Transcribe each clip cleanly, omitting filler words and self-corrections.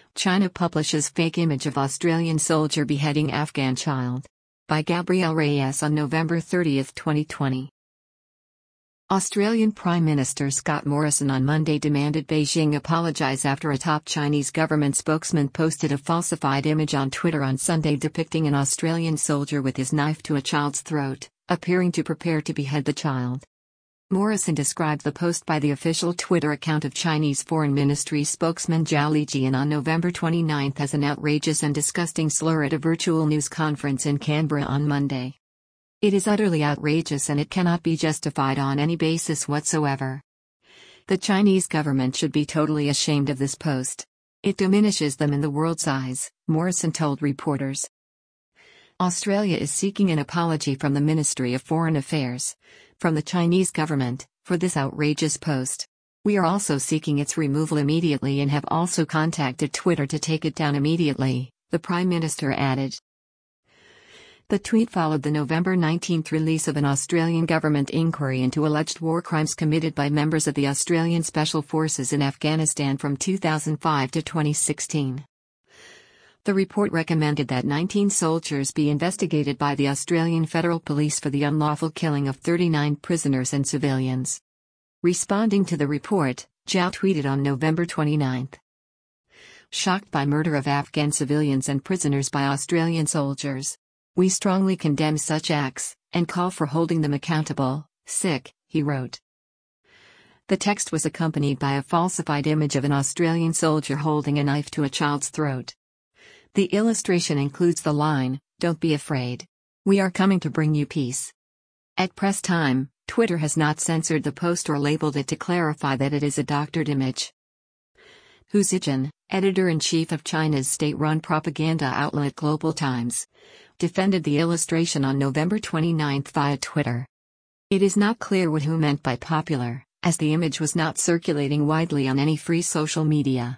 China publishes fake image of Australian soldier beheading Afghan child. By Gabrielle Reyes on November 30, 2020. Australian Prime Minister Scott Morrison on Monday demanded Beijing apologize after a top Chinese government spokesman posted a falsified image on Twitter on Sunday depicting an Australian soldier with his knife to a child's throat, appearing to prepare to behead the child. Morrison described the post by the official Twitter account of Chinese Foreign Ministry spokesman Zhao Lijian on November 29 as an outrageous and disgusting slur at a virtual news conference in Canberra on Monday. It is utterly outrageous and it cannot be justified on any basis whatsoever. The Chinese government should be totally ashamed of this post. It diminishes them in the world's eyes, Morrison told reporters. Australia is seeking an apology from the Ministry of Foreign Affairs, from the Chinese government, for this outrageous post. We are also seeking its removal immediately and have also contacted Twitter to take it down immediately, the Prime Minister added. The tweet followed the November 19 release of an Australian government inquiry into alleged war crimes committed by members of the Australian Special Forces in Afghanistan from 2005 to 2016. The report recommended that 19 soldiers be investigated by the Australian Federal Police for the unlawful killing of 39 prisoners and civilians. Responding to the report, Zhao tweeted on November 29. Shocked by murder of Afghan civilians and prisoners by Australian soldiers. We strongly condemn such acts, and call for holding them accountable, he wrote. The text was accompanied by a falsified image of an Australian soldier holding a knife to a child's throat. The illustration includes the line, "Don't be afraid. We are coming to bring you peace." At press time, Twitter has not censored the post or labeled it to clarify that it is a doctored image. Hu Zijin, editor-in-chief of China's state-run propaganda outlet Global Times, defended the illustration on November 29 via Twitter. It is not clear what Hu meant by popular, as the image was not circulating widely on any free social media.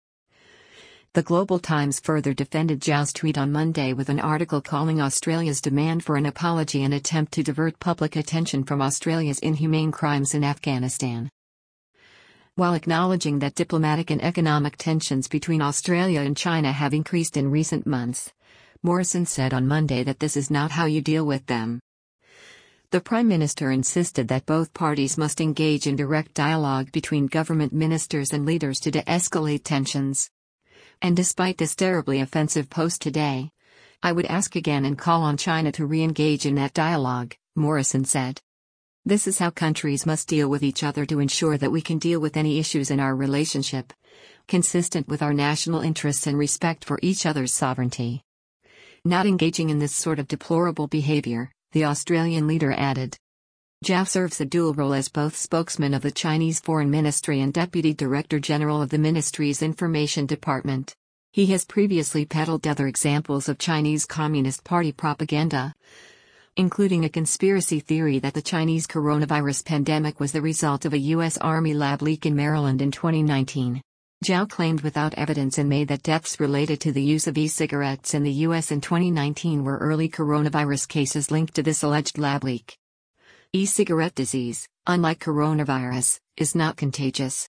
The Global Times further defended Zhao's tweet on Monday with an article calling Australia's demand for an apology an attempt to divert public attention from Australia's inhumane crimes in Afghanistan. While acknowledging that diplomatic and economic tensions between Australia and China have increased in recent months, Morrison said on Monday that this is not how you deal with them. The Prime Minister insisted that both parties must engage in direct dialogue between government ministers and leaders to de-escalate tensions. And despite this terribly offensive post today, I would ask again and call on China to re-engage in that dialogue, Morrison said. This is how countries must deal with each other to ensure that we can deal with any issues in our relationship, consistent with our national interests and respect for each other's sovereignty. Not engaging in this sort of deplorable behavior, the Australian leader added. Zhao serves a dual role as both spokesman of the Chinese Foreign Ministry and Deputy Director General of the ministry's Information Department. He has previously peddled other examples of Chinese Communist Party propaganda, including a conspiracy theory that the Chinese coronavirus pandemic was the result of a U.S. Army lab leak in Maryland in 2019. Zhao claimed without evidence in May that deaths related to the use of e-cigarettes in the U.S. in 2019 were early coronavirus cases linked to this alleged lab leak. E-cigarette disease, unlike coronavirus, is not contagious.